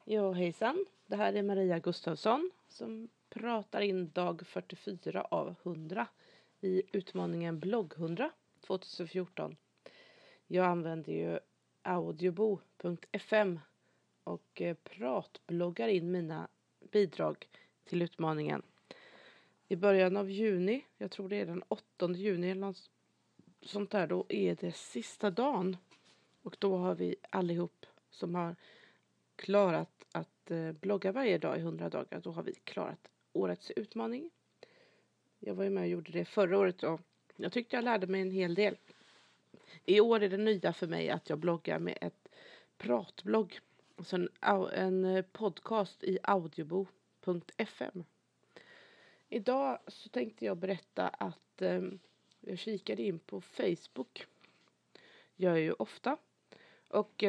Jo, hejsan. Det här är Maria Gustafsson som pratar in dag 44 av 100 i utmaningen blogg 100 2014. Jag använder ju audiobo.fm och pratbloggar in mina bidrag till utmaningen. I början av juni, jag tror det är den 8 juni eller något sånt där, då är det sista dagen. Och då har vi allihop som har klarat att blogga varje dag i 100 dagar. Då har vi klarat årets utmaning. Jag var ju med och gjorde det förra året och jag tyckte jag lärde mig en hel del. I år är det nya för mig att jag bloggar med ett pratblogg. Alltså en podcast i audiobo.fm. Idag så tänkte jag berätta att jag kikade in på Facebook. Gör jag ju ofta. Och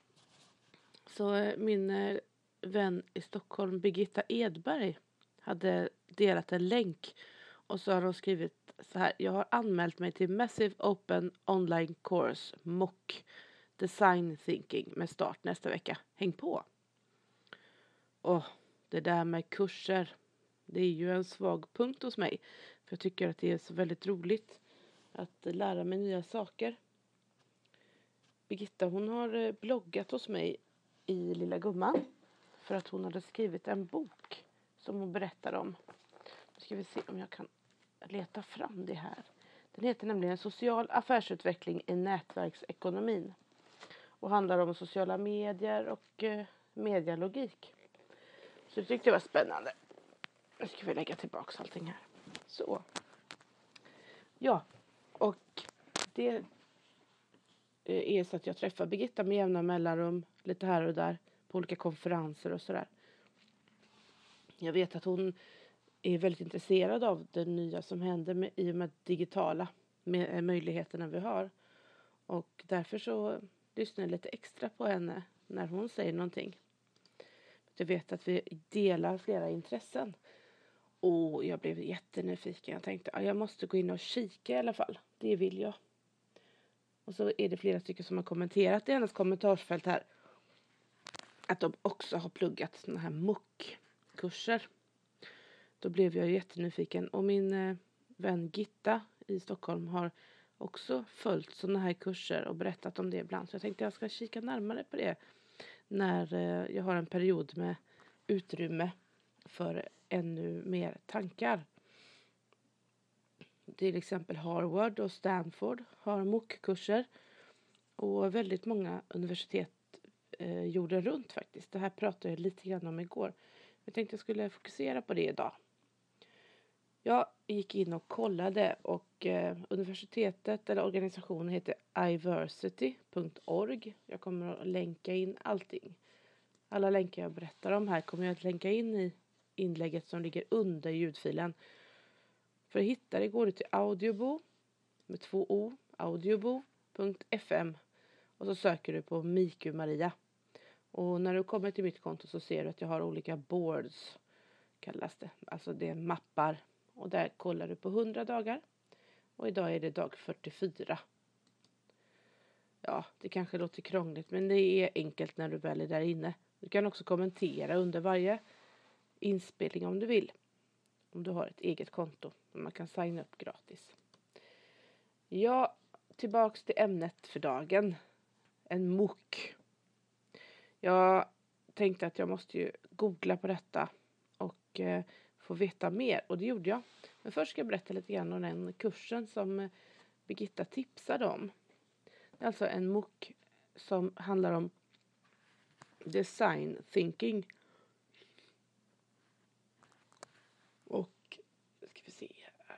så min vän i Stockholm, Birgitta Edberg, hade delat en länk. Och så har hon skrivit så här: jag har anmält mig till Massive Open Online Course MOOC Design Thinking med start nästa vecka. Häng på! Och det där med kurser, det är ju en svag punkt hos mig. För jag tycker att det är så väldigt roligt att lära mig nya saker. Birgitta, hon har bloggat hos mig i Lilla Gumman för att hon hade skrivit en bok som hon berättar om. Nu ska vi se om jag kan leta fram det här. Den heter nämligen Social affärsutveckling i nätverksekonomin och handlar om sociala medier och medialogik. Så det tyckte jag var spännande. Nu ska vi lägga tillbaka allting här. Så. Ja, och det är så att jag träffar Birgitta med jämna mellanrum lite här och där på olika konferenser och sådär. Jag vet att hon är väldigt intresserad av det nya som händer i och med digitala möjligheterna vi har. Och därför så lyssnar jag lite extra på henne när hon säger någonting. Jag vet att vi delar flera intressen. Och jag blev jättenyfiken. Jag tänkte att jag måste gå in och kika i alla fall. Det vill jag. Och så är det flera stycken som har kommenterat i hennes kommentarsfält här att de också har pluggat såna här MOOC-kurser. Då blev jag jättenyfiken. Och min vän Gitta i Stockholm har också följt såna här kurser och berättat om det ibland. Så jag tänkte jag ska kika närmare på det när jag har en period med utrymme för ännu mer tankar. Till exempel Harvard och Stanford har MOOC-kurser. Och väldigt många universitet jorden runt faktiskt. Det här pratade jag lite grann om igår. Jag tänkte jag skulle fokusera på det idag. Jag gick in och kollade och universitetet eller organisationen heter iversity.org. Jag kommer att länka in allting. Alla länkar jag berättar om här kommer jag att länka in i inlägget som ligger under ljudfilen. För att hitta det går du till Audiobo med 2 o, audiobo.fm och så söker du på Miku Maria. Och när du kommer till mitt konto så ser du att jag har olika boards kallas det. Alltså det är mappar och där kollar du på 100 dagar och idag är det dag 44. Ja, det kanske låter krångligt men det är enkelt när du väl är där inne. Du kan också kommentera under varje inspelning om du vill. Om du har ett eget konto. Man kan signa upp gratis. Ja, tillbaks till ämnet för dagen. En MOOC. Jag tänkte att jag måste ju googla på detta. Och få veta mer. Och det gjorde jag. Men först ska jag berätta lite grann om den kursen som Birgitta tipsade om. Det är alltså en MOOC som handlar om design thinking. Och ska vi se här.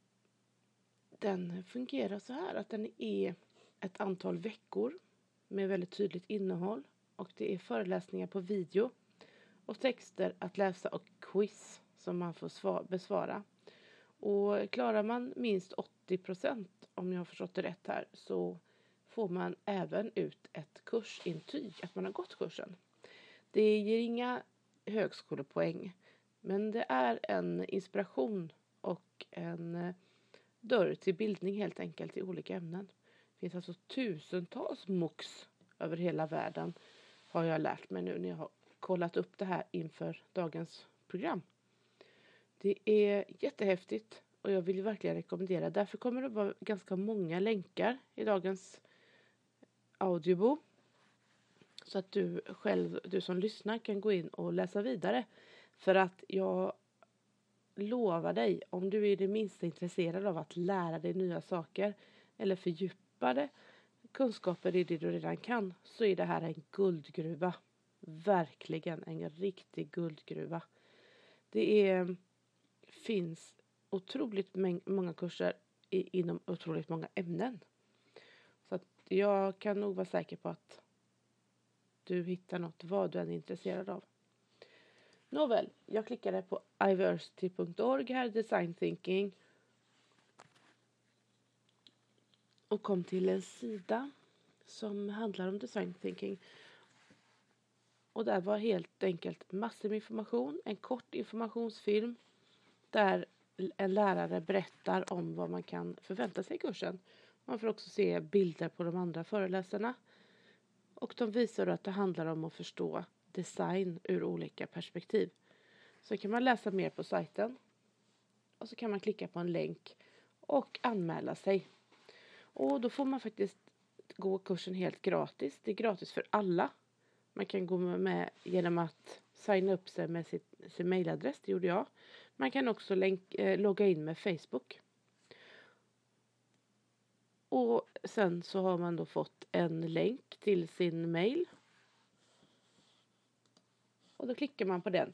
Den fungerar så här att den är ett antal veckor med väldigt tydligt innehåll. Och det är föreläsningar på video och texter att läsa och quiz som man får besvara. Och klarar man minst 80% om jag har förstått det rätt här så får man även ut ett kursintyg att man har gått kursen. Det ger inga högskolepoäng men det är en inspiration och en dörr till bildning helt enkelt i olika ämnen. Det finns alltså tusentals MOOCs över hela världen har jag lärt mig nu när jag har kollat upp det här inför dagens program. Det är jättehäftigt och jag vill verkligen rekommendera. Därför kommer det vara ganska många länkar i dagens audiobo. Så att du som lyssnar kan gå in och läsa vidare. För att jag lovar dig, om du är det minsta intresserad av att lära dig nya saker eller fördjupade kunskaper i det du redan kan, så är det här en guldgruva. Verkligen en riktig guldgruva. Finns otroligt många kurser inom otroligt många ämnen. Så att jag kan nog vara säker på att du hittar något vad du än är intresserad av. Nåväl, jag klickade på iversity.org här, design thinking. Och kom till en sida som handlar om design thinking. Och där var helt enkelt massor med information, en kort informationsfilm där en lärare berättar om vad man kan förvänta sig i kursen. Man får också se bilder på de andra föreläsarna. Och de visar att det handlar om att förstå design ur olika perspektiv. Så kan man läsa mer på sajten. Och så kan man klicka på en länk och anmäla sig. Och då får man faktiskt gå kursen helt gratis. Det är gratis för alla. Man kan gå med genom att signa upp sig med sin mailadress. Det gjorde jag. Man kan också logga in med Facebook. Och sen så har man då fått en länk till sin mail. Och då klickar man på den.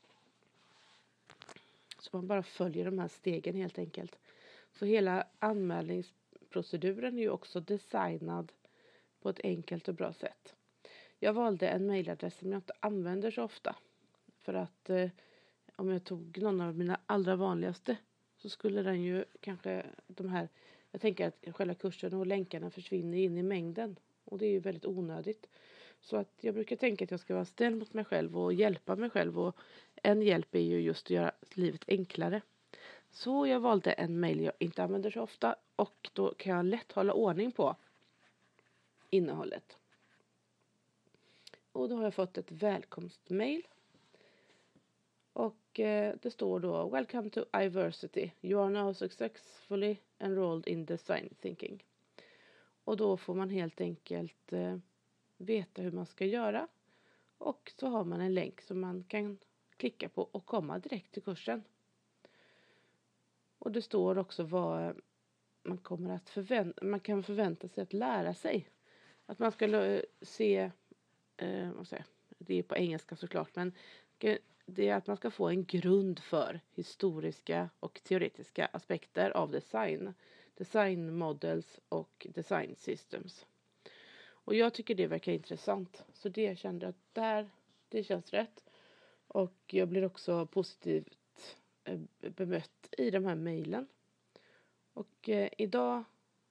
Så man bara följer de här stegen helt enkelt. Så hela anmälningsproceduren är ju också designad på ett enkelt och bra sätt. Jag valde en mailadress som jag inte använder så ofta. För att om jag tog någon av mina allra vanligaste så skulle den ju kanske jag tänker att själva kursen och länkarna försvinner in i mängden. Och det är ju väldigt onödigt. Så att jag brukar tänka att jag ska vara snäll mot mig själv och hjälpa mig själv. Och en hjälp är ju just att göra livet enklare. Så jag valde en mail jag inte använder så ofta. Och då kan jag lätt hålla ordning på innehållet. Och då har jag fått ett välkomstmail. Och det står då: Welcome to iversity. You are now successfully enrolled in design thinking. Och då får man helt enkelt veta hur man ska göra. Och så har man en länk som man kan klicka på och komma direkt till kursen. Och det står också vad man kan förvänta sig att lära sig. Att man ska se, det är på engelska såklart, men det är att man ska få en grund för historiska och teoretiska aspekter av design models och design systems. Och jag tycker det verkar intressant. Så det kände att det känns rätt. Och jag blir också positivt bemött i de här mejlen. Och idag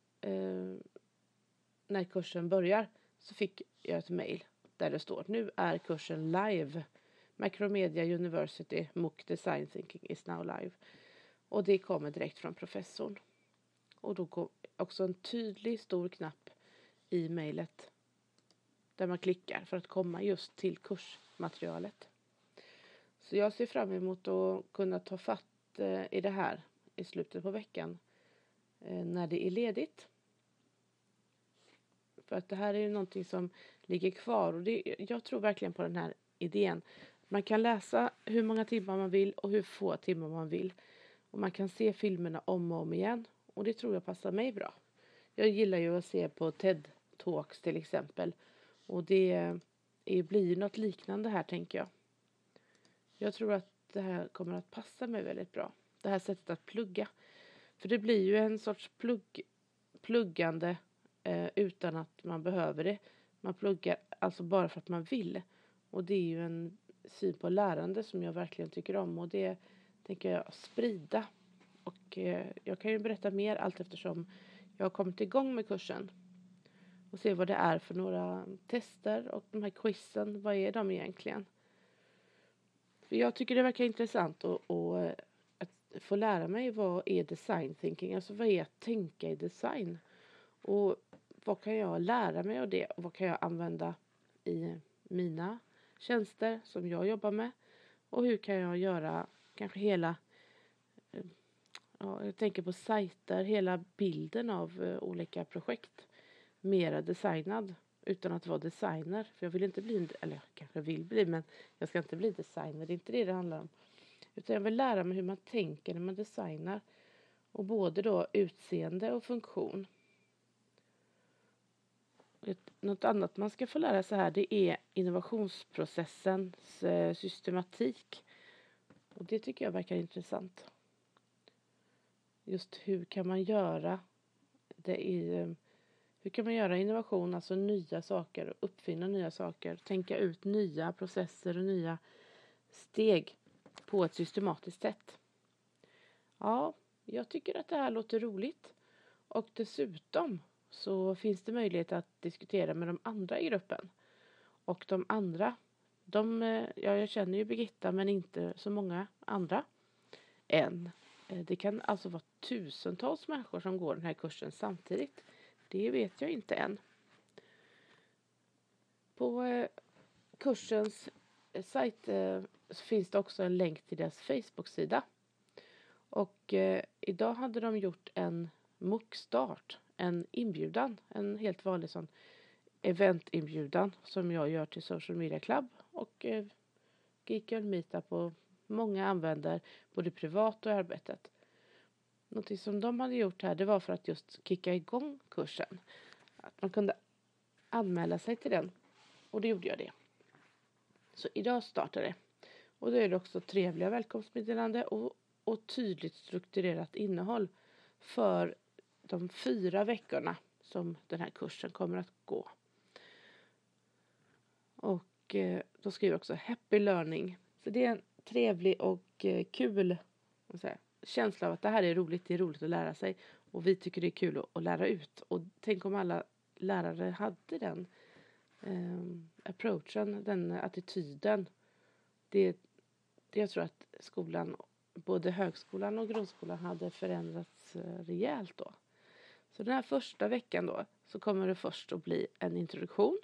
när kursen börjar så fick jag ett mejl där det står: nu är kursen live. Macromedia University MOOC Design Thinking is now live. Och det kommer direkt från professorn. Och då går också en tydlig stor knapp i mejlet där man klickar för att komma just till kursmaterialet. Så jag ser fram emot att kunna ta fatt i det här i slutet på veckan när det är ledigt. För att det här är ju någonting som ligger kvar och jag tror verkligen på den här idén. Man kan läsa hur många timmar man vill och hur få timmar man vill. Och man kan se filmerna om och om igen. Och det tror jag passar mig bra. Jag gillar ju att se på TED Talks till exempel. Och det blir ju något liknande här, tänker jag. Jag tror att det här kommer att passa mig väldigt bra. Det här sättet att plugga. För det blir ju en sorts pluggande utan att man behöver det. Man pluggar alltså bara för att man vill. Och det är ju en syn på lärande som jag verkligen tycker om. Och det tänker jag sprida. Och jag kan ju berätta mer allt eftersom jag har kommit igång med kursen. Och se vad det är för några tester och de här quizen. Vad är de egentligen? För jag tycker det verkar intressant att få lära mig vad är design thinking. Alltså vad är att tänka i design? Och vad kan jag lära mig av det? Och vad kan jag använda i mina tjänster som jag jobbar med och hur kan jag göra kanske hela, jag tänker på sajter, hela bilden av olika projekt mera designad utan att vara designer. För jag vill inte bli, eller jag kanske vill bli, men jag ska inte bli designer, det är inte det handlar om. Utan jag vill lära mig hur man tänker när man designar. Och både då utseende och funktion. Något annat man ska få lära sig här, det är innovationsprocessens systematik. Och det tycker jag verkar intressant. Just hur kan man göra hur kan man göra innovation, alltså nya saker, uppfinna nya saker, tänka ut nya processer och nya steg på ett systematiskt sätt. Ja, jag tycker att det här låter roligt. Och dessutom så finns det möjlighet att diskutera med de andra i gruppen. Och de andra, jag känner ju Birgitta men inte så många andra än. Det kan alltså vara tusentals människor som går den här kursen samtidigt. Det vet jag inte än. På kursens sajt så finns det också en länk till deras Facebook-sida. Och idag hade de gjort en MOOC-start, en inbjudan, en helt vanlig sån eventinbjudan som jag gör till Social Media Club och Geek Meetup och många använder både privat och arbetet. Någonting som de hade gjort här, det var för att just kicka igång kursen. Att man kunde anmäla sig till den. Och det gjorde jag det. Så idag startar det. Och då är det också trevliga välkomstmeddelande och tydligt strukturerat innehåll för de 4 veckorna som den här kursen kommer att gå. Och då skriver jag också happy learning. Så det är en trevlig och kul känsla av att det här är roligt att lära sig. Och vi tycker det är kul att lära ut. Och tänk om alla lärare hade den approachen, den attityden. Jag tror att skolan, både högskolan och grundskolan, hade förändrats rejält då. Så den här första veckan då så kommer det först att bli en introduktion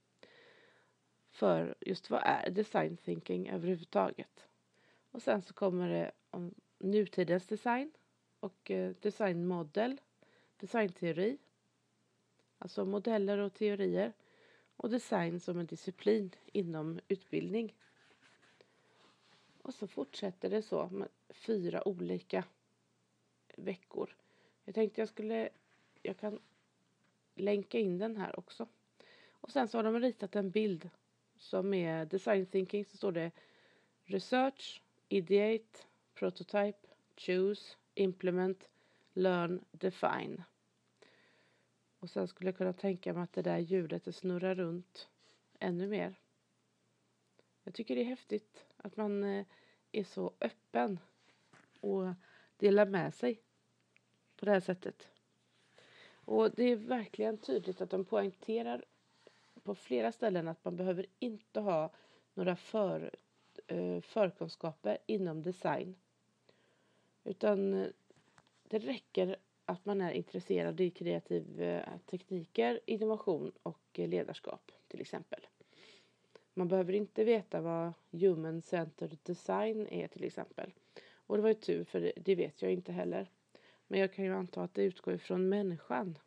för just vad är design thinking överhuvudtaget. Och sen så kommer det om nutidens design och designmodell, designteori, alltså modeller och teorier och design som en disciplin inom utbildning. Och så fortsätter det så med 4 olika veckor. Jag tänkte jag kan länka in den här också. Och sen så har de ritat en bild som är design thinking. Så står det research, ideate, prototype, choose, implement, learn, define. Och sen skulle jag kunna tänka mig att det där ljudet snurrar runt ännu mer. Jag tycker det är häftigt att man är så öppen och delar med sig på det här sättet. Och det är verkligen tydligt att de poängterar på flera ställen att man behöver inte ha några förkunskaper inom design. Utan det räcker att man är intresserad i kreativa tekniker, innovation och ledarskap till exempel. Man behöver inte veta vad human-centered design är till exempel. Och det var ju tur, för det vet jag inte heller. Men jag kan ju anta att det utgår ifrån människan.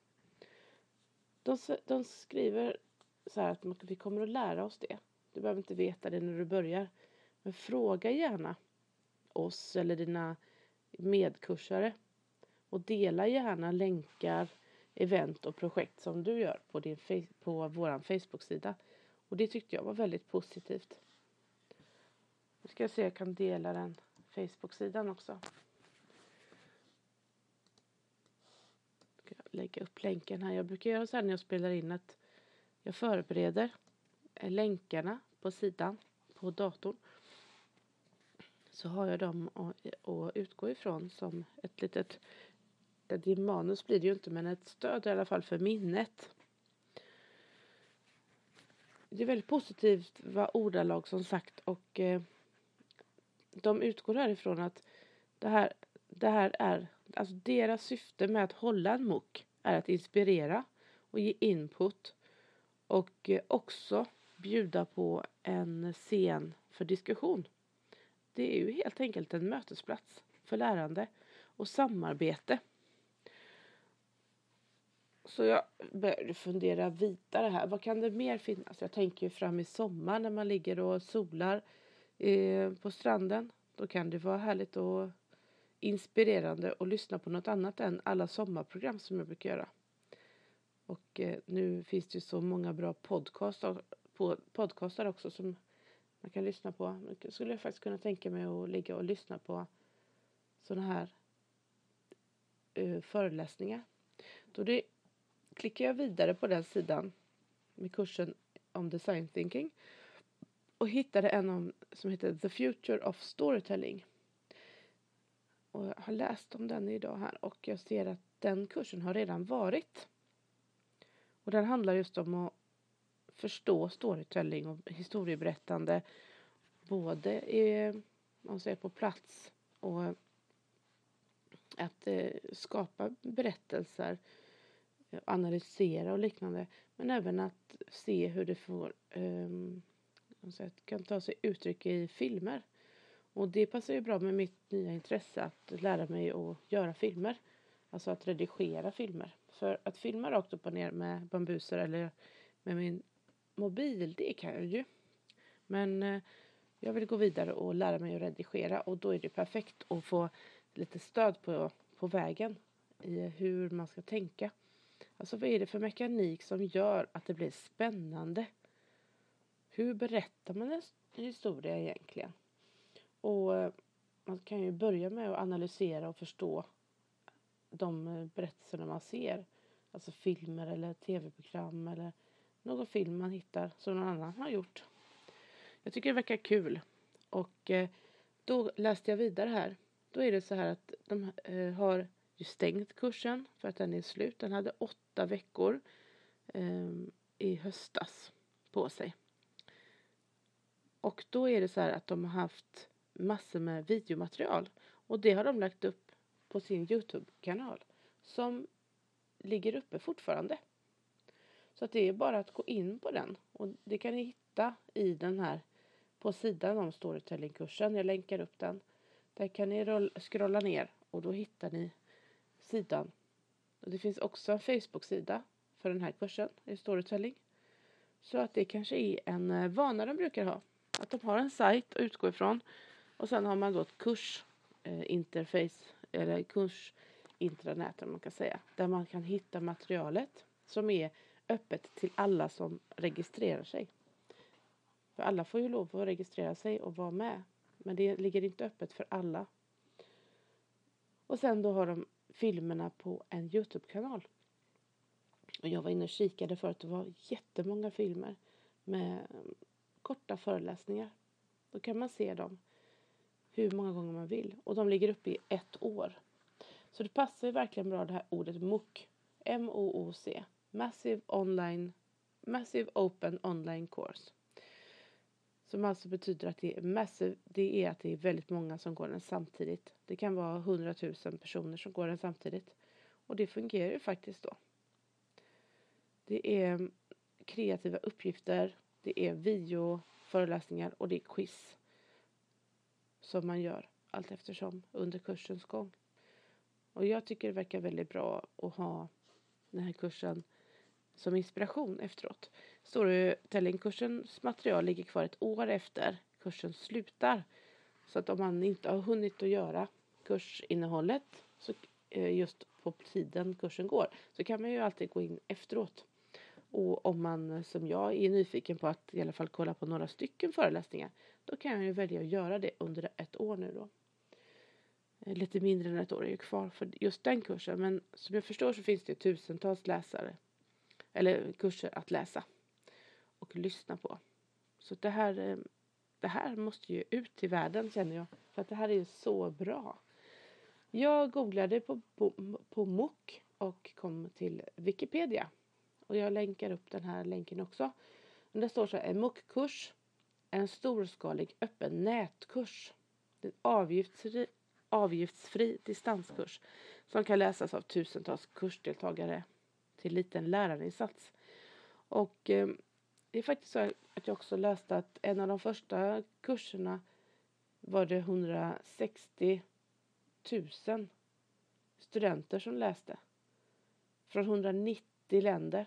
De skriver så här att vi kommer att lära oss det. Du behöver inte veta det när du börjar. Men fråga gärna oss eller dina medkursare. Och dela gärna länkar, event och projekt som du gör på vår Facebook-sida. Och det tyckte jag var väldigt positivt. Nu ska jag se, jag kan dela den Facebook-sidan också. Ska jag lägga upp länken här. Jag brukar göra så här när jag spelar in att jag förbereder länkarna på sidan på datorn. Så har jag dem att utgå ifrån som ett litet, det manus blir det ju inte, men ett stöd i alla fall för minnet. Det är väldigt positivt vad ordalag som sagt, och de utgår härifrån att det här är, alltså deras syfte med att hålla en MOOC är att inspirera och ge input och också bjuda på en scen för diskussion. Det är ju helt enkelt en mötesplats för lärande och samarbete. Så jag började fundera vidare här. Vad kan det mer finnas? Jag tänker ju fram i sommar när man ligger och solar på stranden. Då kan det vara härligt och inspirerande att lyssna på något annat än alla sommarprogram som jag brukar göra. Och nu finns det ju så många bra podcastar också som man kan lyssna på. Nu skulle jag faktiskt kunna tänka mig att ligga och lyssna på sådana här föreläsningar. Då klickar jag vidare på den sidan med kursen om design thinking och hittade en som heter The Future of Storytelling. Och jag har läst om den idag här och jag ser att den kursen har redan varit. Och den handlar just om att förstå storytelling och historieberättande både på plats och att skapa berättelser, analysera och liknande, men även att se hur det kan ta sig uttryck i filmer. Och det passar ju bra med mitt nya intresse att lära mig att göra filmer, alltså att redigera filmer. För att filma rakt upp och ner med bambuser eller med min mobil, det kan jag ju. Men jag vill gå vidare och lära mig att redigera och då är det perfekt att få lite stöd på vägen i hur man ska tänka. Alltså vad är det för mekanik som gör att det blir spännande? Hur berättar man en historia egentligen? Och man kan ju börja med att analysera och förstå de berättelserna man ser. Alltså filmer eller tv-program eller någon film man hittar som någon annan har gjort. Jag tycker det verkar kul. Och då läste jag vidare här. Då är det så här att de har ju stängt kursen för att den är slut. Den hade 8 veckor i höstas på sig. Och då är det så här att de har haft massor med videomaterial. Och det har de lagt upp på sin YouTube-kanal. Som ligger uppe fortfarande. Så att det är bara att gå in på den. Och det kan ni hitta i den här på sidan om storytellingkursen. Jag länkar upp den. Där kan ni scrolla ner och då hittar ni sidan. Och det finns också en Facebook-sida för den här kursen i storytelling. Så att det kanske är en vana de brukar ha. Att de har en sajt att utgå ifrån. Och sen har man då ett kursinterface eller kursintranät man kan säga. Där man kan hitta materialet som är öppet till alla som registrerar sig. För alla får ju lov att registrera sig och vara med. Men det ligger inte öppet för alla. Och sen då har de filmerna på en YouTube-kanal. Och jag var inne och kikade för att det var jättemånga filmer med korta föreläsningar. Då kan man se dem hur många gånger man vill. Och de ligger uppe i 1 år. Så det passar ju verkligen bra det här ordet MOOC. M-O-O-C. Massive Open Online Course. Som alltså betyder att det är massive, det är att det är väldigt många som går den samtidigt. Det kan vara 100 000 personer som går den samtidigt. Och det fungerar ju faktiskt då. Det är kreativa uppgifter, det är videoföreläsningar och det är quiz. Som man gör allt eftersom under kursens gång. Och jag tycker det verkar väldigt bra att ha den här kursen som inspiration efteråt. Storytellingkursens material ligger kvar 1 år efter kursen slutar. Så att om man inte har hunnit att göra kursinnehållet så just på tiden kursen går så kan man ju alltid gå in efteråt. Och om man som jag är nyfiken på att i alla fall kolla på några stycken föreläsningar då kan jag ju välja att göra det under 1 år nu då. Lite mindre än 1 år är ju kvar för just den kursen. Men som jag förstår så finns det tusentals läsare. Eller kurser att läsa. Och lyssna på. Så det här måste ju ut till världen känner jag. För att det här är ju så bra. Jag googlade på MOOC och kom till Wikipedia. Och jag länkar upp den här länken också. Men det står så här, en MOOC-kurs är en storskalig öppen nätkurs. Det är en avgiftsfri distanskurs som kan läsas av tusentals kursdeltagare till liten lärarinsats. Och det är faktiskt så här, att jag också läste att en av de första kurserna var det 160 000 studenter som läste. Från 190 länder.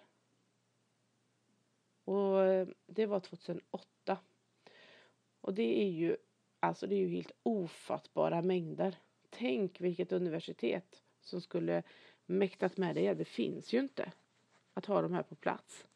Och det var 2008. Och det är ju helt ofattbara mängder. Tänk vilket universitet som skulle mäktat med det. Det finns ju inte att ha de här på plats.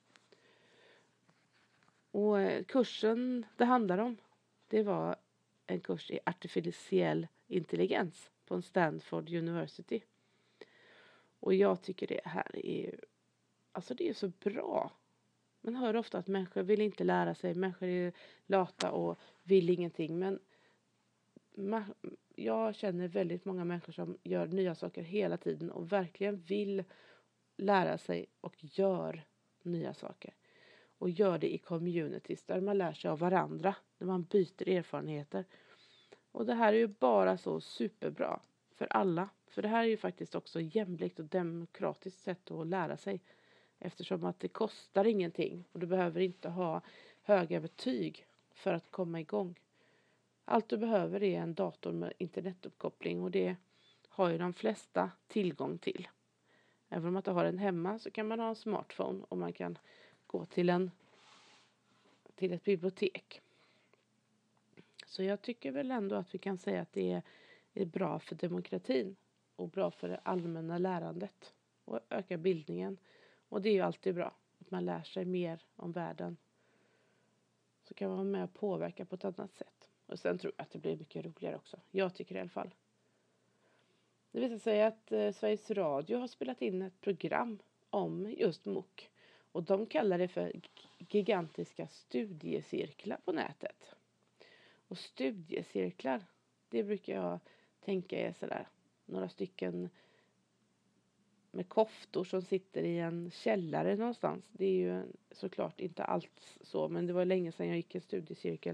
Och kursen det handlar om, det var en kurs i artificiell intelligens på en Stanford University. Och jag tycker det här är, det är så bra. Man hör ofta att människor vill inte lära sig, människor är lata och vill ingenting. Men jag känner väldigt många människor som gör nya saker hela tiden och verkligen vill lära sig och gör nya saker. Och gör det i communities där man lär sig av varandra, där man byter erfarenheter. Och det här är ju bara så superbra för alla. För det här är ju faktiskt också jämlikt och demokratiskt sätt att lära sig. Eftersom att det kostar ingenting och du behöver inte ha höga betyg för att komma igång. Allt du behöver är en dator med internetuppkoppling och det har ju de flesta tillgång till. Även om man inte har en hemma så kan man ha en smartphone och man kan gå till ett bibliotek. Så jag tycker väl ändå att vi kan säga att det är bra för demokratin och bra för det allmänna lärandet och öka bildningen. Och det är ju alltid bra att man lär sig mer om världen. Så kan man vara med och påverka på ett annat sätt. Och sen tror jag att det blir mycket roligare också. Jag tycker det i alla fall. Det visar sig att Sveriges Radio har spelat in ett program om just MOOC. Och de kallar det för gigantiska studiecirklar på nätet. Och studiecirklar, det brukar jag tänka är sådär. Några stycken med koftor som sitter i en källare någonstans. Det är ju såklart inte allt så, men det var länge sedan jag gick en studiecirkel.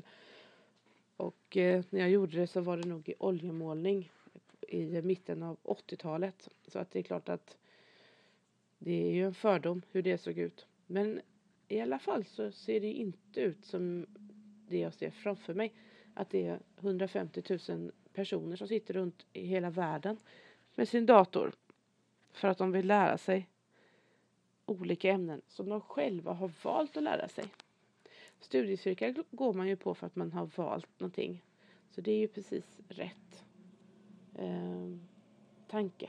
Och när jag gjorde det så var det nog i oljemålning i mitten av 80-talet. Så att det är klart att det är ju en fördom hur det såg ut. Men i alla fall så ser det inte ut som det jag ser framför mig. Att det är 150 000 personer som sitter runt i hela världen med sin dator. För att de vill lära sig olika ämnen som de själva har valt att lära sig. Studiecirklar går man ju på för att man har valt någonting. Så det är ju precis rätt tanke.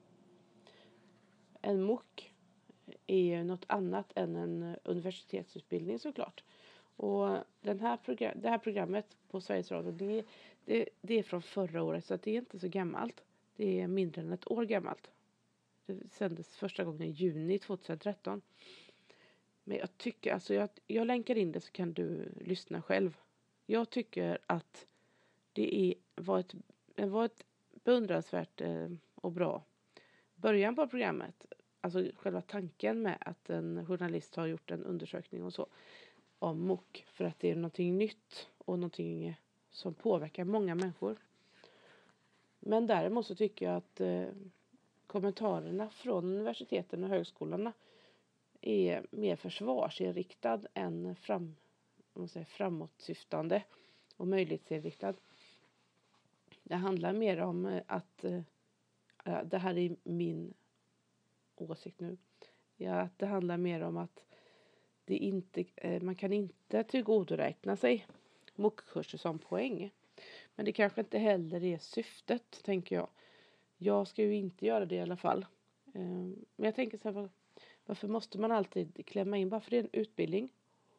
En MOOC är ju något annat än en universitetsutbildning såklart. Och det här programmet på Sveriges Radio, det är från förra året så att det är inte så gammalt. Det är mindre än ett år gammalt. Det sändes första gången i juni 2013. Men jag tycker, jag länkar in det så kan du lyssna själv. Jag tycker att det var ett beundransvärt och bra början på programmet. Alltså själva tanken med att en journalist har gjort en undersökning och så om MOOC. För att det är någonting nytt och någonting som påverkar många människor. Men däremot så tycker jag att kommentarerna från universiteten och högskolorna är mer försvarsinriktad än framåtsyftande och möjlighetsinriktad. Det handlar mer om att det här är min åsikt nu. Ja, att det handlar mer om att man kan inte tillgodoräkna sig MOOC-kurser som poäng. Men det kanske inte heller är syftet, tänker jag. Jag ska ju inte göra det i alla fall. Men jag tänker så här, varför måste man alltid klämma in? Bara för det är en utbildning.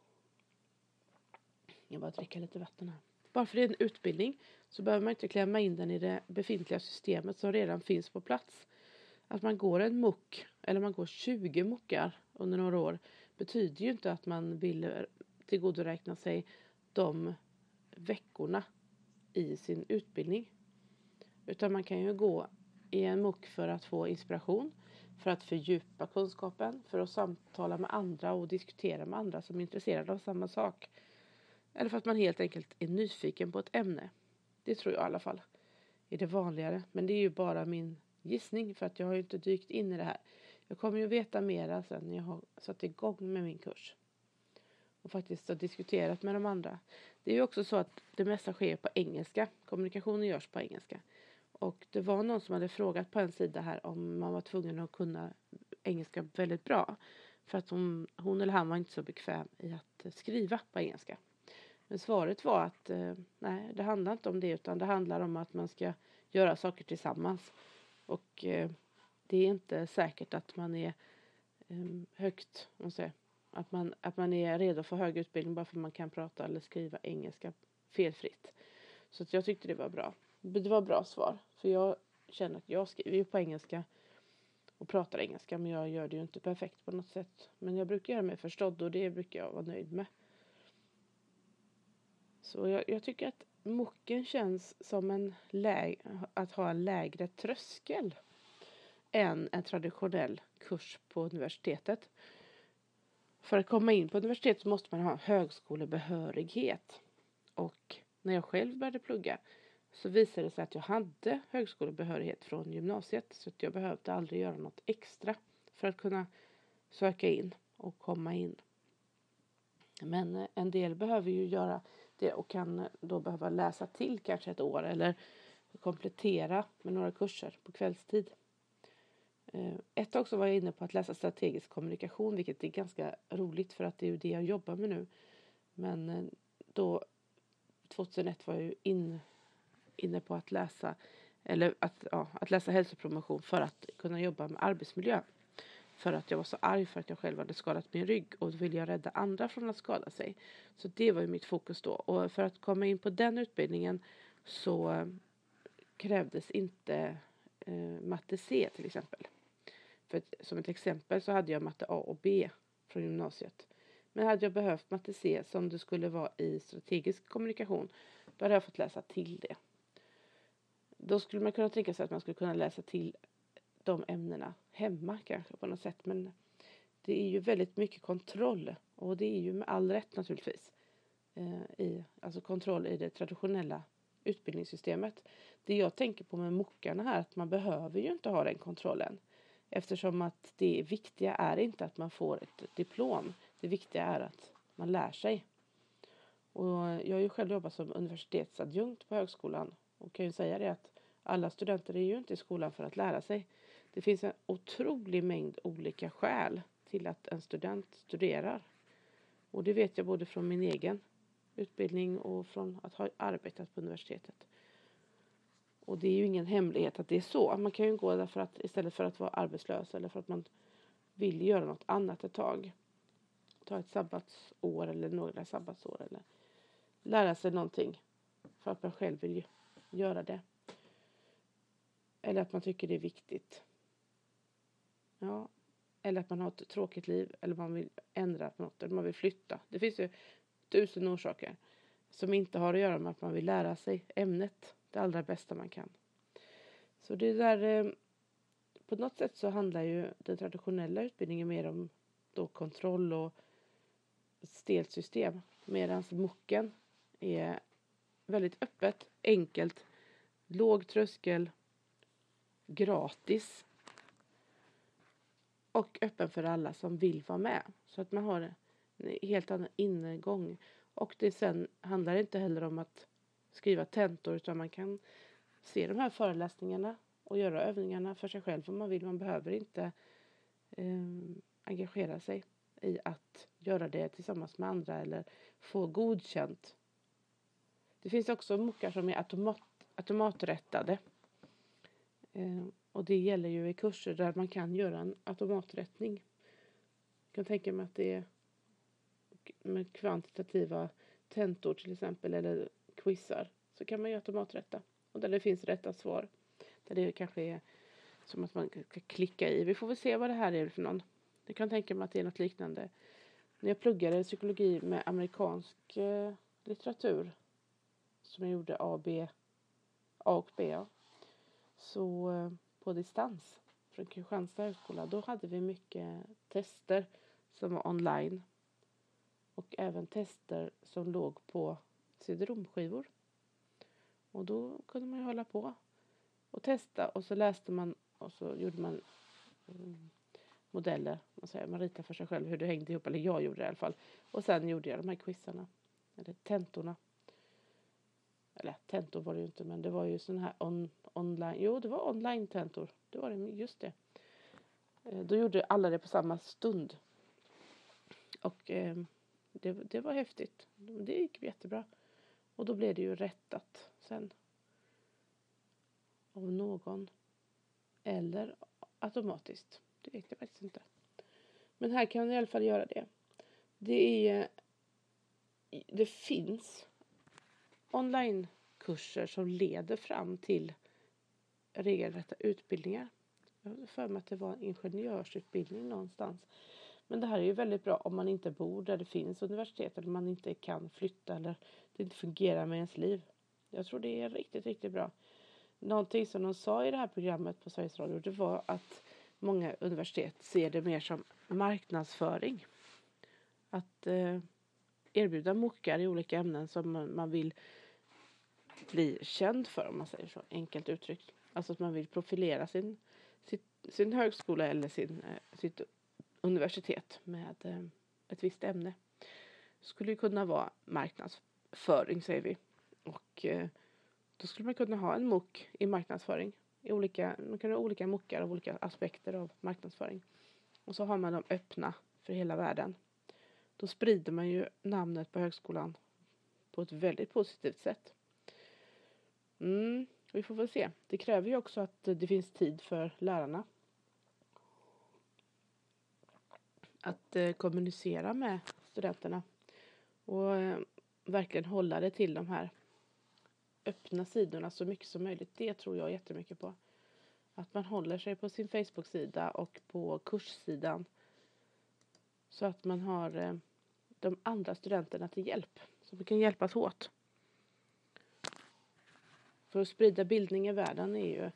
Jag bara dricka lite vatten här. Bara för det är en utbildning så behöver man inte klämma in den i det befintliga systemet som redan finns på plats. Att man går en MOOC eller man går 20 MOOCar under några år betyder ju inte att man vill tillgodoräkna sig de veckorna i sin utbildning. Utan man kan ju gå i en MOOC för att få inspiration, för att fördjupa kunskapen, för att samtala med andra och diskutera med andra som är intresserade av samma sak. Eller för att man helt enkelt är nyfiken på ett ämne. Det tror jag i alla fall är det vanligare. Men det är ju bara min gissning för att jag har ju inte dykt in i det här. Jag kommer ju veta mera sen när jag har satt igång med min kurs. och faktiskt har diskuterat med de andra. Det är ju också så att det mesta sker på engelska. Kommunikationen görs på engelska. Och det var någon som hade frågat på en sida här om man var tvungen att kunna engelska väldigt bra. För att hon eller han var inte så bekväm i att skriva på engelska. Men svaret var att nej, det handlar inte om det, utan det handlar om att man ska göra saker tillsammans. Och det är inte säkert att man är högt, att man är redo för hög utbildning bara för att man kan prata eller skriva engelska felfritt. Så att jag tyckte det var bra. Det var bra svar. För jag känner att jag skriver ju på engelska och pratar engelska, men jag gör det ju inte perfekt på något sätt. Men jag brukar göra mig förstådd och det brukar jag vara nöjd med. Så jag tycker att MOOCen känns som att ha en lägre tröskel än en traditionell kurs på universitetet. För att komma in på universitetet måste man ha högskolebehörighet. Och när jag själv började plugga så visade det sig att jag hade högskolebehörighet från gymnasiet. Så att jag behövde aldrig göra något extra för att kunna söka in och komma in. Men en del behöver ju göra det och kan då behöva läsa till kanske ett år eller komplettera med några kurser på kvällstid. Ett tag så var jag inne på att läsa strategisk kommunikation, vilket är ganska roligt för att det är ju det jag jobbar med nu. Men då 2001 var jag ju inne på att läsa att läsa hälsopromotion för att kunna jobba med arbetsmiljö. För att jag var så arg för att jag själv hade skadat min rygg och då ville jag rädda andra från att skada sig. Så det var ju mitt fokus då. Och för att komma in på den utbildningen så krävdes inte matte C till exempel. Som ett exempel så hade jag matte A och B från gymnasiet. Men hade jag behövt matte C som det skulle vara i strategisk kommunikation, då hade jag fått läsa till det. Då skulle man kunna tänka sig att man skulle kunna läsa till de ämnena hemma kanske på något sätt. Men det är ju väldigt mycket kontroll. Och det är ju med all rätt naturligtvis. Alltså kontroll i det traditionella utbildningssystemet. Det jag tänker på med MOOCarna här, att man behöver ju inte ha den kontrollen. Eftersom att det viktiga är inte att man får ett diplom. Det viktiga är att man lär sig. Och jag har ju själv jobbat som universitetsadjunkt på högskolan. Och kan ju säga det att alla studenter är ju inte i skolan för att lära sig. Det finns en otrolig mängd olika skäl till att en student studerar. Och det vet jag både från min egen utbildning och från att ha arbetat på universitetet. Och det är ju ingen hemlighet att det är så. Man kan ju gå därför att istället för att vara arbetslös eller för att man vill göra något annat ett tag. Ta ett sabbatsår eller några sabbatsår eller lära sig någonting för att man själv vill göra det. Eller att man tycker det är viktigt. Ja. Eller att man har ett tråkigt liv. Eller man vill ändra på något. Eller man vill flytta. Det finns ju 1000 orsaker. Som inte har att göra med att man vill lära sig ämnet. Det allra bästa man kan. Så det där. På något sätt så handlar ju den traditionella utbildningen mer om då kontroll och stelt system. Medan MOOCen är väldigt öppet, enkelt, låg tröskel, gratis och öppen för alla som vill vara med. Så att man har en helt annan ingång. Och det sen handlar inte heller om att skriva tentor, utan man kan se de här föreläsningarna och göra övningarna för sig själv om man vill. Man behöver inte engagera sig i att göra det tillsammans med andra eller få godkänt. Det finns också MOOCar som är automaträttade. Och det gäller ju i kurser där man kan göra en automaträttning. Jag kan tänka mig att det är med kvantitativa tentor till exempel eller quizar. Så kan man ju automaträtta. Och där det finns rätta svar. Där det kanske är som att man ska klicka i. Vi får väl se vad det här är för någon. Jag kan tänka mig att det är något liknande. När jag pluggade psykologi med amerikansk litteratur. Som jag gjorde A och B. Ja. Så på distans från Kristianstad högskola. Då hade vi mycket tester som var online. Och även tester som låg på CD-ROM-skivor. Och då kunde man ju hålla på och testa. Och så läste man och så gjorde man modeller. Man ritar för sig själv hur det hängde ihop. Eller jag gjorde det i alla fall. Och sen gjorde jag de här quizarna. Eller tentorna. Eller tentor var det ju inte. Men det var ju sån här online. Jo, det var online-tentor. Det var det, just det. Då gjorde alla det på samma stund. Och det var häftigt. Det gick jättebra. Och då blev det ju rättat sen. Av någon. Eller automatiskt. Det vet jag faktiskt inte. Men här kan man i alla fall göra det. Det finns onlinekurser som leder fram till regelrätta utbildningar. Jag har för mig att det var en ingenjörsutbildning någonstans. Men det här är ju väldigt bra om man inte bor där det finns universitet. Eller man inte kan flytta eller det inte fungerar med ens liv. Jag tror det är riktigt, riktigt bra. Någonting som de sa i det här programmet på Sveriges Radio, det var att många universitet ser det mer som marknadsföring. Att erbjuda mockar i olika ämnen som man vill bli känd för, om man säger så enkelt uttryckt. Alltså att man vill profilera sin högskola eller sitt universitet med ett visst ämne. Det skulle ju kunna vara marknadsföring, säger vi. Och då skulle man kunna ha en mock i marknadsföring. Man kan ha olika mockar av olika aspekter av marknadsföring. Och så har man dem öppna för hela världen. Då sprider man ju namnet på högskolan på ett väldigt positivt sätt. Vi får väl se. Det kräver ju också att det finns tid för lärarna. Att kommunicera med studenterna. Och verkligen hålla det till de här öppna sidorna så mycket som möjligt. Det tror jag jättemycket på. Att man håller sig på sin Facebook-sida och på kurssidan. Så att man har de andra studenterna till hjälp. Så vi kan hjälpas åt. För att sprida bildning i världen är ju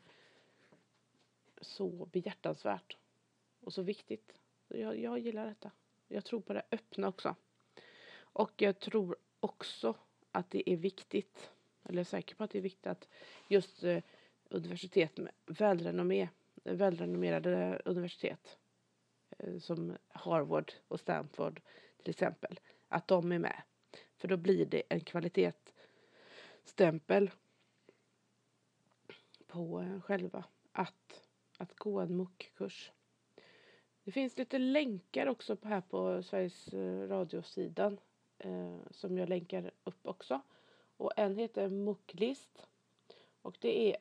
så behjärtansvärt. Och så viktigt. Så jag gillar detta. Jag tror på det öppna också. Och jag tror också att det är viktigt. Eller jag är säker på att det är viktigt att just universitet med välrenommerade universitet. Som Harvard och Stanford till exempel. Att de är med. För då blir det en kvalitetsstämpel på själva att gå en MOOC-kurs. Det finns lite länkar också här på Sveriges radiosidan som jag länkar upp också. Och en heter MOOC-list. Och det är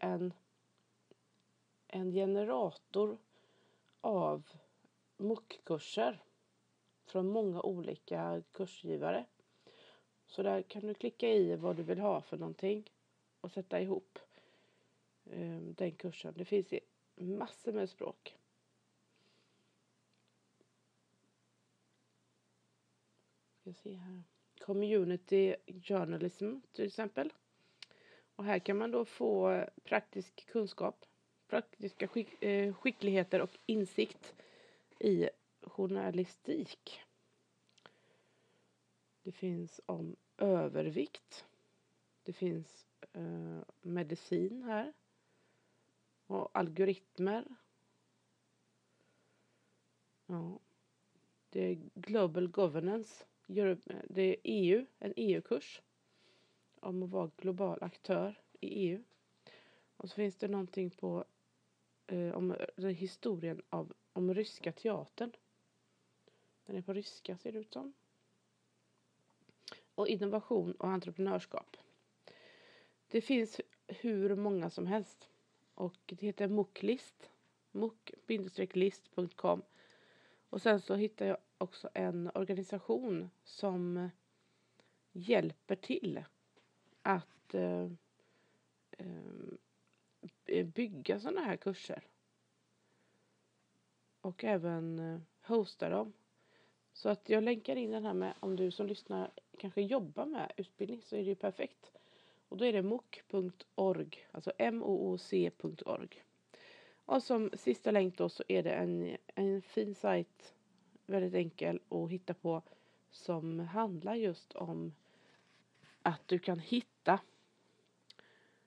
en generator av MOOC-kurser från många olika kursgivare. Så där kan du klicka i vad du vill ha för någonting och sätta ihop den kursen. Det finns i massor med språk. Ska se här. Community journalism till exempel. Och här kan man då få praktisk kunskap, praktiska skickligheter och insikt i journalistik. Det finns om övervikt. Det finns medicin här. Och algoritmer. Ja. Det är Global Governance. Det är EU, en EU-kurs. Om att vara global aktör i EU. Och så finns det någonting på om historien om ryska teatern. Den är på ryska, ser det ut som. Och innovation och entreprenörskap. Det finns hur många som helst. Och det heter MOOC-list. MOOC-list.com. Och sen så hittar jag också en organisation som hjälper till att bygga sådana här kurser. Och även hosta dem. Så att jag länkar in den här med, om du som lyssnar kanske jobbar med utbildning, så är det ju perfekt. Och då är det mooc.org, alltså mooc.org. Och som sista länk då så är det en fin sajt, väldigt enkel att hitta på, som handlar just om att du kan hitta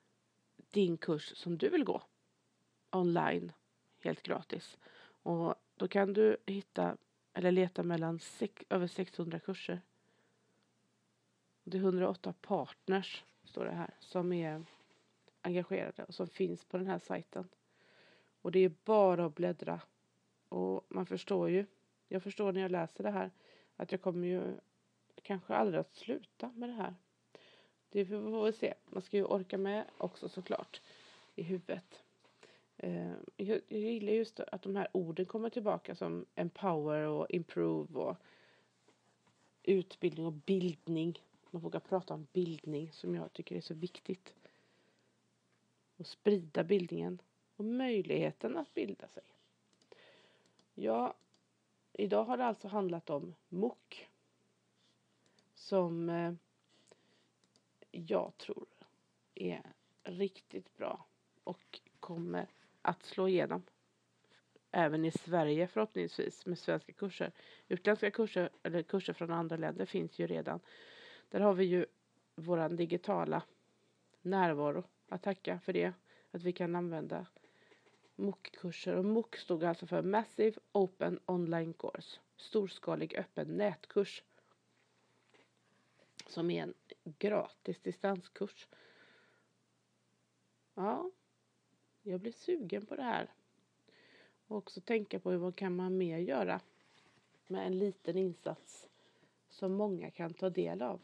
din kurs som du vill gå online helt gratis. Och Då kan du hitta eller leta mellan över 600 kurser. Det är 108 partners, står det här, som är engagerade och som finns på den här sajten. Och det är bara att bläddra. Och man förstår ju, jag förstår när jag läser det här, att jag kommer ju kanske aldrig att sluta med det här. Det får vi se. Man ska ju orka med också såklart i huvudet. Jag gillar just att de här orden kommer tillbaka som empower och improve och utbildning och bildning. Man vågar prata om bildning som jag tycker är så viktigt. Och sprida bildningen och möjligheten att bilda sig. Ja, idag har det alltså handlat om MOOC. Som jag tror är riktigt bra och kommer att slå igenom. Även i Sverige förhoppningsvis med svenska kurser. Utländska kurser eller kurser från andra länder finns ju redan. Där har vi ju våran digitala närvaro att tacka för det. Att vi kan använda MOOC-kurser. Och MOOC stod alltså för Massive Open Online Course. Storskalig öppen nätkurs. Som är en gratis distanskurs. Ja, jag blir sugen på det här. Och också tänka på vad kan man mer göra med en liten insats som många kan ta del av.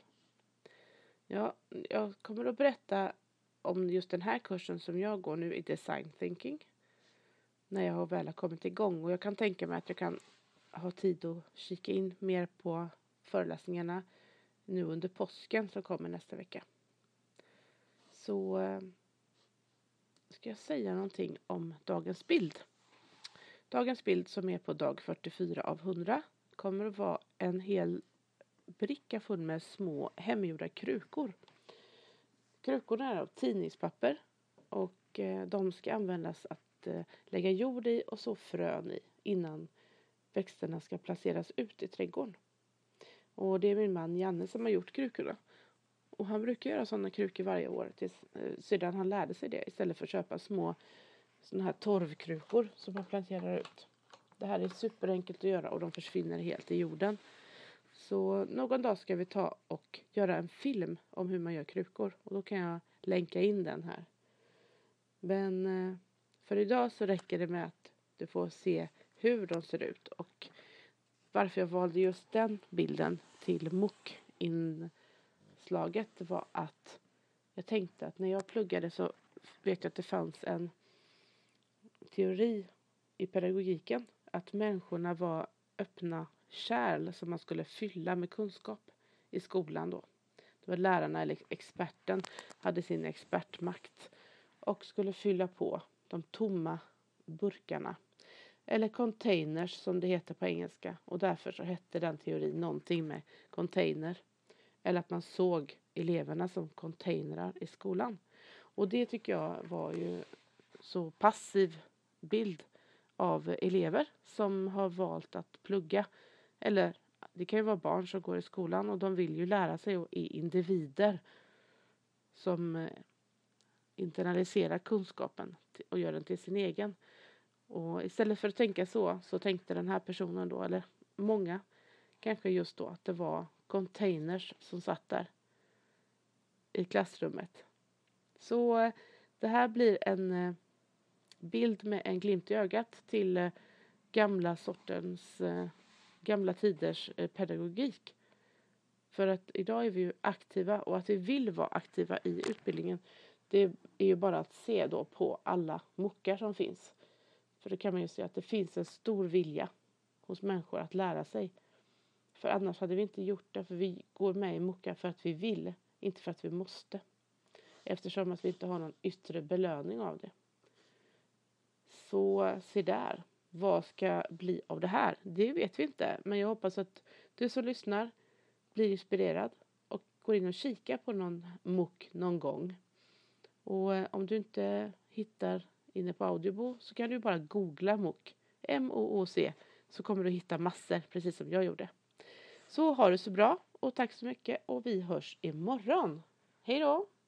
Ja, jag kommer att berätta om just den här kursen som jag går nu i Design Thinking. När jag väl har kommit igång. Och jag kan tänka mig att jag kan ha tid att kika in mer på föreläsningarna nu under påsken som kommer nästa vecka. Så ska jag säga någonting om dagens bild. Dagens bild som är på dag 44 av 100 kommer att vara en hel bricka full med små hemgjorda krukor. Krukorna är av tidningspapper och de ska användas att lägga jord i och så frön i innan växterna ska placeras ut i trädgården. Och det är min man Janne som har gjort krukorna. Och han brukar göra sådana krukor varje år sedan han lärde sig det. Istället för att köpa små sådana här torvkrukor som man planterar ut. Det här är superenkelt att göra och de försvinner helt i jorden. Så någon dag ska vi ta och göra en film om hur man gör krukor. Och då kan jag länka in den här. Men för idag så räcker det med att du får se hur de ser ut. Och varför jag valde just den bilden till MOOC-inslaget var att jag tänkte att när jag pluggade så vet jag att det fanns en teori i pedagogiken. Att människorna var öppna kärl som man skulle fylla med kunskap i skolan då. Det var lärarna eller experten hade sin expertmakt och skulle fylla på de tomma burkarna. Eller containers som det heter på engelska. Och därför så hette den teorin någonting med container. Eller att man såg eleverna som containrar i skolan. Och det tycker jag var ju så passiv bild av elever som har valt att plugga. Eller det kan ju vara barn som går i skolan och de vill ju lära sig och är individer som internaliserar kunskapen och gör den till sin egen. Och istället för att tänka så tänkte den här personen då, eller många kanske just då, att det var containers som satt där i klassrummet. Så det här blir en bild med en glimt i ögat till gamla tiders pedagogik. För att idag är vi ju aktiva och att vi vill vara aktiva i utbildningen, det är ju bara att se då på alla MOOCar som finns. För då kan man ju se att det finns en stor vilja hos människor att lära sig. För annars hade vi inte gjort det, för vi går med i MOOCar för att vi vill, inte för att vi måste. Eftersom att vi inte har någon yttre belöning av det. Så se där, vad ska bli av det här? Det vet vi inte, men jag hoppas att du som lyssnar blir inspirerad och går in och kikar på någon MOOC någon gång. Och om du inte hittar inne på Audible så kan du bara googla MOOC, M-O-O-C, så kommer du hitta massor, precis som jag gjorde. Så har du så bra och tack så mycket och vi hörs imorgon. Hej då!